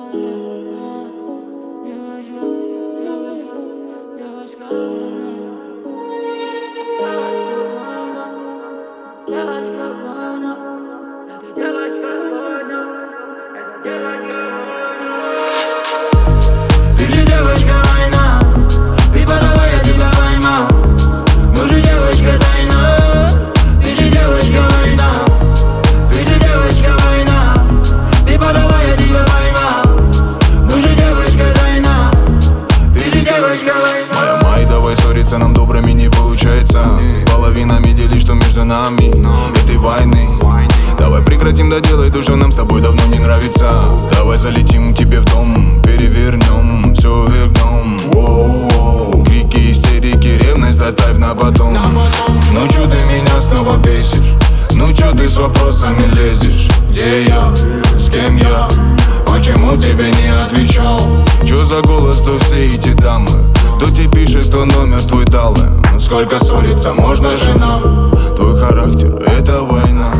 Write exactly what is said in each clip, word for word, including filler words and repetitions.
Ты же девочка война, ты подала, я тебя поймал. Мы же девочка тайна, ты же девочка война, ты же девочка война, ты подала, я тебя поймал. Мы же девочка тайна, ты же девочка война. Моя май, давай ссориться нам добрыми не получается. Половинами делить, что между нами этой войны. Давай прекратим доделать то, что нам с тобой давно не нравится. Давай залетим к тебе в дом, перевернем все вверх дном. Воу-воу. Крики, истерики, ревность оставь на потом. Ну чё ты меня снова бесишь? Ну чё ты с вопросами лезешь? Где я? С кем я? Почему тебе не отвечал? Чё за голос, то все эти дамы? Кто тебе пишет, кто номер твой дал? Сколько ссориться можно, жена? Твой характер — это война.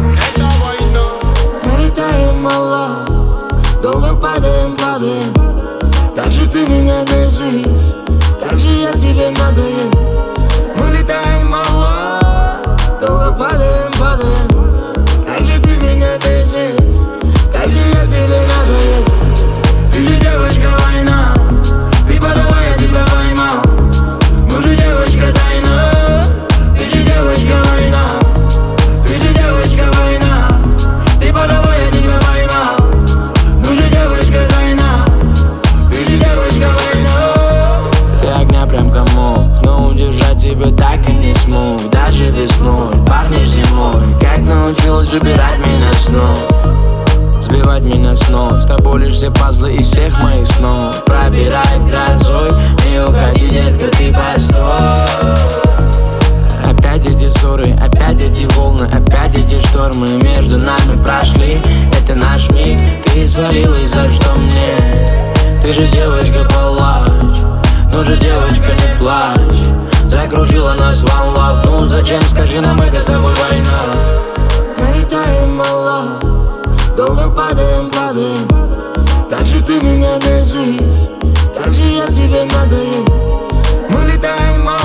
Мы летаем мало, долго падаем, падаем. Как же ты меня бесишь, как же я тебе надоел. Мы летаем мало, долго падаем, падаем. Как же ты меня бесишь, как же я тебе надоел. Ты же девочка война, ты подала, я тебя поймал. Мы же девочка тайна, ты же девочка война, ты же девочка война, ты подала, я тебя поймал. Мы же девочка тайна, ты же девочка война. Ты огня прям комок, но удержать тебя так и не смог. Даже весной пахнешь зимой, как научилась убирать меня снова, сбивать меня с ног. С тобой лишь все пазлы из всех моих снов. Пробирает грозой, не уходи, детка, ты постой. Опять эти ссоры, опять эти волны, опять эти штормы между нами прошли. Это наш миг, ты свалилась, за что мне? Ты же девочка, палач, ну же девочка, не плачь. Закружила нас one love, ну зачем, скажи нам, это с тобой война. Мы летаем мало, долго падаем, падаем. Как же ты меня бесишь, как же я тебе надоел. Мы летаем мало.